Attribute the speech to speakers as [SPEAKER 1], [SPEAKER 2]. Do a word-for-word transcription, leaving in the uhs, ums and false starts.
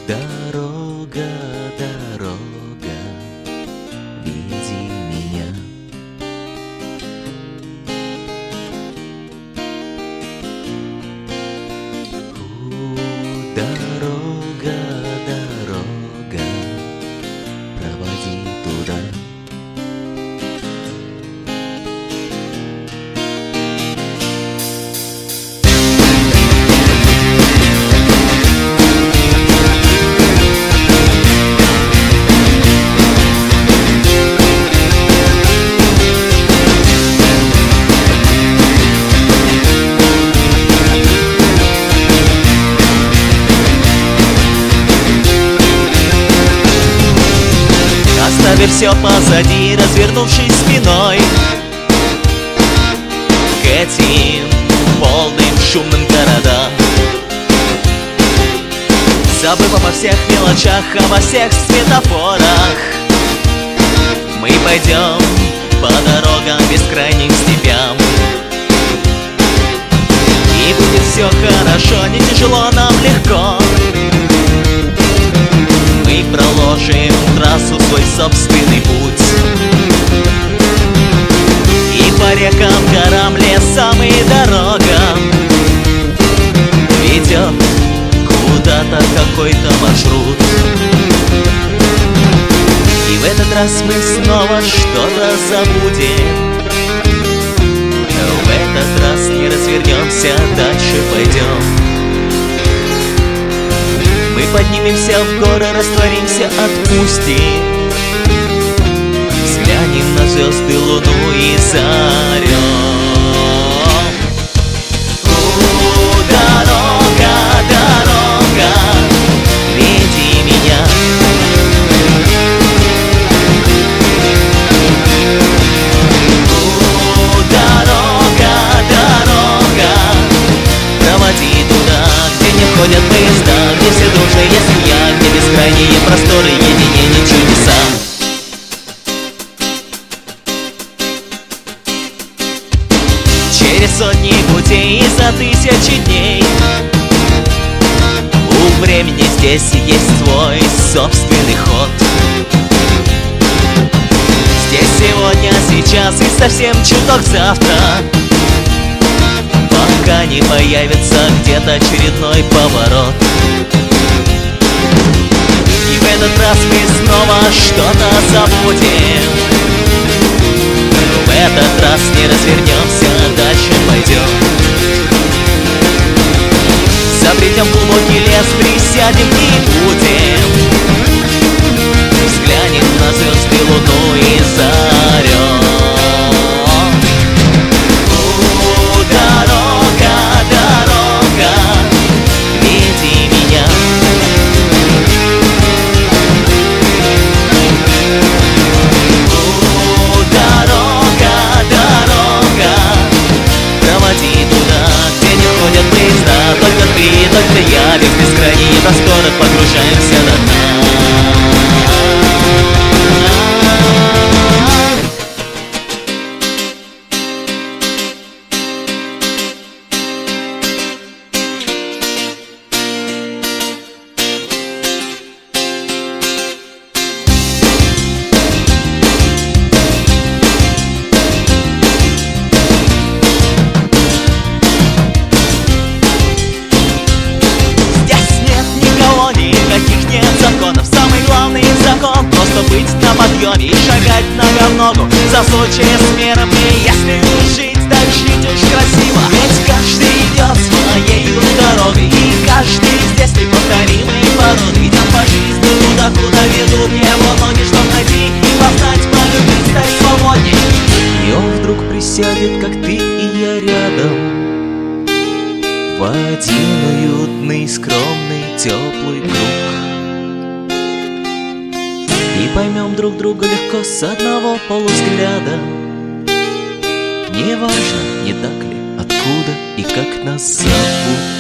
[SPEAKER 1] Дорога, дорога, веди меня. У, дорога, дорога, проводи туда. Оставив все позади, развернувшись спиной к этим полным шумным городам, забыв обо всех мелочах, обо всех светофорах, мы пойдем по дорогам бескрайним степям. И будет все хорошо, не тяжело, нам легко. Мы проложим трассу, свой собственный путь, и по рекам, горам, лесам и дорогам ведет куда-то какой-то маршрут. И в этот раз мы снова что-то забудем. В этот раз не развернемся, дальше пойдем. Мы поднимемся в горы, растворимся, отпустим, взглянем на звезды, луну и зарем. У, дорога, дорога, веди меня. У, дорога, дорога, проводи туда, где не ходят поезда, где все дружные семья, где бескрайние просторы, единение, чудеса. Через сотни путей и за тысячи дней у времени здесь есть свой собственный ход. Здесь сегодня, сейчас и совсем чуток завтра, пока не появится где-то очередной поворот. И в этот раз мы снова что-то забудем. В этот раз не развернемся, дальше пойдем. Забредем в глубокий лес, присядем и будем, взглянем на звезды, луну и зарем. Только ты, только я, без бескрайних просторов погружаемся на дно. Быть на подъеме и шагать нога в ногу, засучая с мерами, если жить, так жить очень красиво. Ведь каждый идет своей дорогой, и каждый здесь неповторимый пород. Идем по жизни туда, куда ведут его ноги, чтоб найти и познать, полюбить, стать свободней. И он вдруг присядет, как ты и я рядом, в один уютный, скромный, теплый круг. И поймем друг друга легко с одного полувзгляда. Не важно, не так ли, откуда и как нас зовут.